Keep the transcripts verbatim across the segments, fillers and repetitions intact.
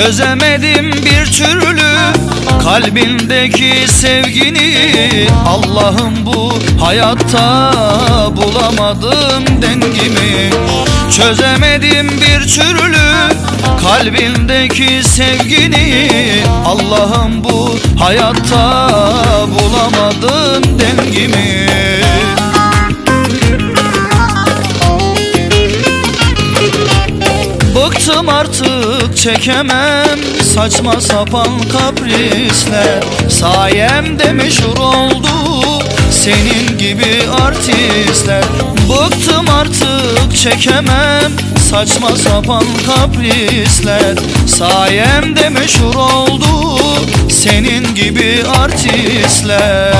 Çözemedim bir türlü kalbindeki sevgini. Allah'ım bu hayatta bulamadım dengimi. Çözemedim bir türlü kalbindeki sevgini. Allah'ım bu hayatta bulamadım dengimi. Bıktım artık çekemem saçma sapan kaprisler. Sayemde meşhur oldu senin gibi artistler. Bıktım artık çekemem saçma sapan kaprisler. Sayemde meşhur oldu senin gibi artistler.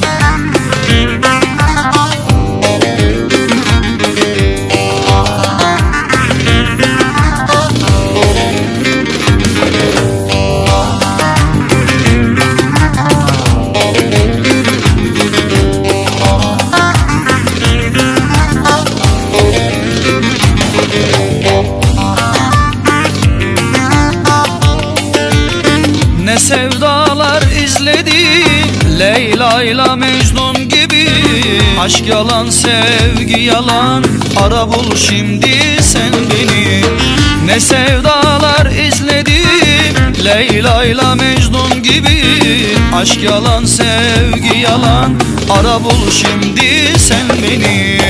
Ne sevdalar izledi Leyla ile Mecnun gibi. Aşk yalan, sevgi yalan, ara bul şimdi sen beni. Ne sevdalar izledim Leyla ile Mecnun gibi. Aşk yalan, sevgi yalan, ara bul şimdi sen beni.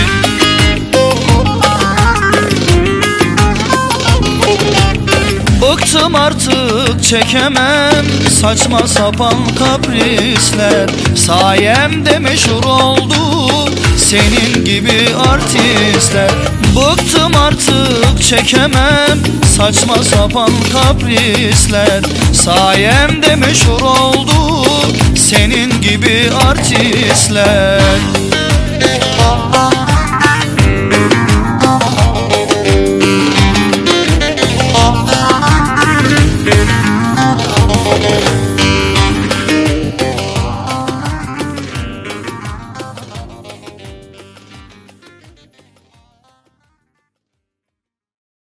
Bıktım artık çekemem saçma sapan kaprisler. Sayemde meşhur oldu senin gibi artistler. Bıktım artık çekemem saçma sapan kaprisler. Sayemde meşhur oldu senin gibi artistler.